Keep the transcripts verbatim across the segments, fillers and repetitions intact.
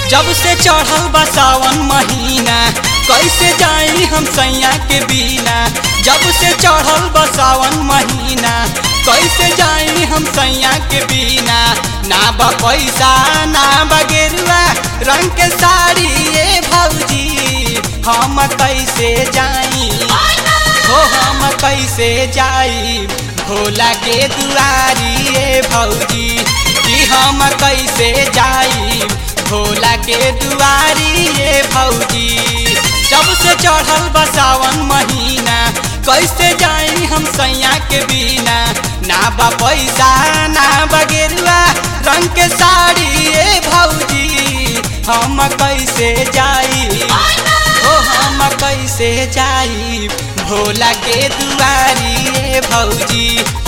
जब से चढ़ल बा सावन महीना कैसे जाई हम सैया के बिना। जब से चढ़ल बा सावन महीना कैसे जाई हम सैया के बिना। ना बा पैसा ना बा गेरुआ रंग के साड़ी ये भौजी हम कैसे जाई हो हम कैसे जाई भोला के दुआरी ये भौजी कि हम कैसे जाई भोला के दुआरी ये भौजी। जब से चढ़ल बा सावन महीना कैसे जाई हम सैया के बिना। ना बा पैसा ना बा गेरुआ रंग के साड़ी ये भौजी हम कैसे जाई ओ हम कैसे जाई भोला के दुआरी ये भौजी।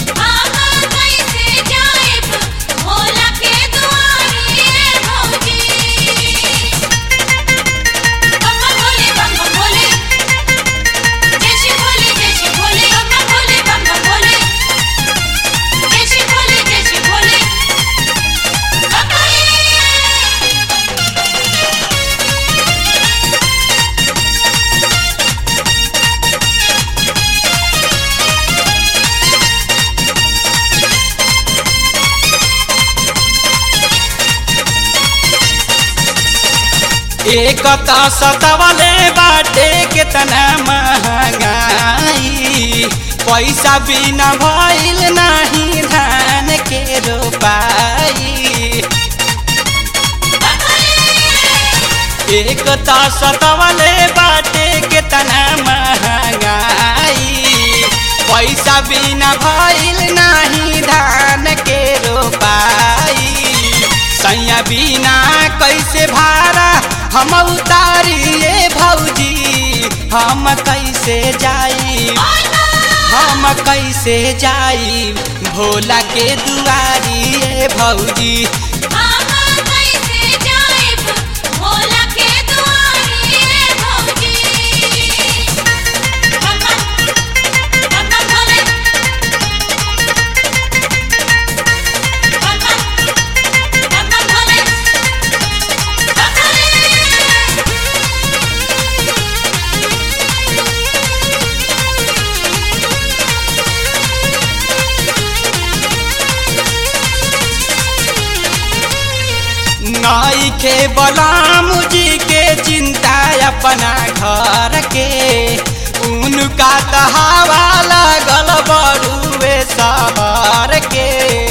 एक सतवले बाटे कितना महंगाई पैसा बिना भइल नहीं धान के रोपाई। एक सतवले बाटे कितना महंगाई पैसा बिना भइल नहीं धान के रोपाई। सैया बिना कैसे भाड़ा हम उतारिए भौजी हम कैसे जाई हम कैसे जाई भोला के दुआरी ये भौजी। नाई के बलाम जी के चिंता अपना घर के उनका तहावा लागल बड़ुए शहर के।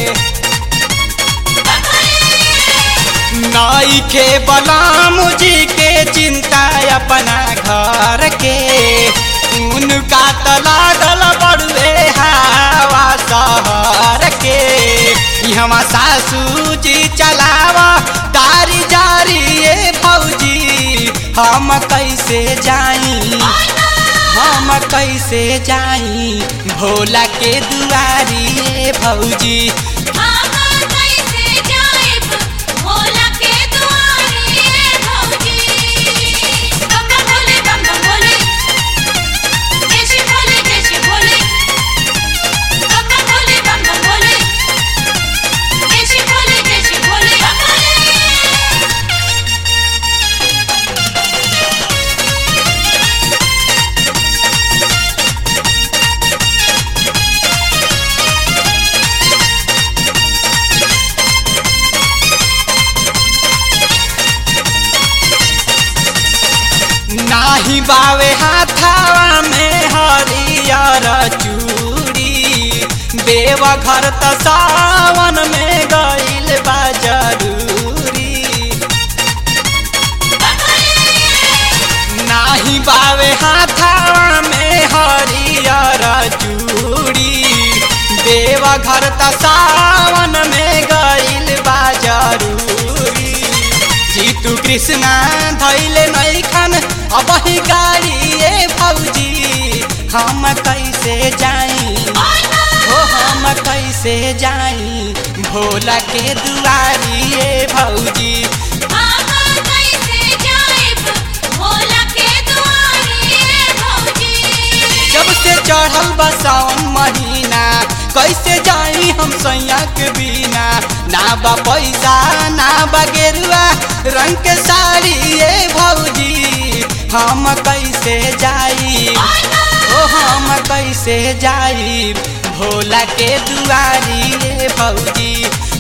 नाई के बलाम जी के चिंता अपना घर के उनका त लागल बड़ुए हवा शहर के। हम सासू जी चलावा तारी जारी ये भौजी हम कैसे जाई हम कैसे जाई भोला के दुआरी ये भौजी। नाही बावे हाथावा में हरियर चूड़ी देव घर त सावन में गइल बा जरूरी। नाही बावे हाथावा में हरियर चूड़ी देव घर त सावन में गइल बा जरूरी। जीतू कृष्णा धैले नैखन अब ही गाड़ी ये भौजी हम कैसे जाई हो हम कैसे जाई भोला के दुआरी ये भौजी। जब से चढ़ल बा सावन महीना कैसे जाई हम सैया के बिना। ना बा पैसा ना बा गेरुआ रंग के साड़ी ये भौजी हम कैसे जाई ओ हम कैसे जाई भोला के दुआरी ये भौजी